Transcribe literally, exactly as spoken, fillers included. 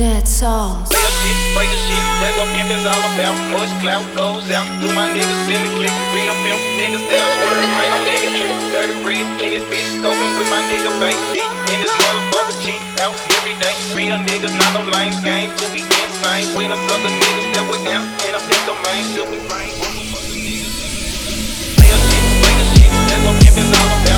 Dead sauce. Real shit, play the shit, that's what pimp is all about. Push clout goes out, do my niggas in the clip. Real pimp niggas that swerve, man, I'm nigga trip. Dirty breed, in this bitch, scoping with my nigga face deep. In this motherfucker cheat out every day. Real niggas, not no lame game, to be insane. We the other niggas that we out, and I'm in the main, till we bring. Real shit, play the shit, that's what pimp is all about.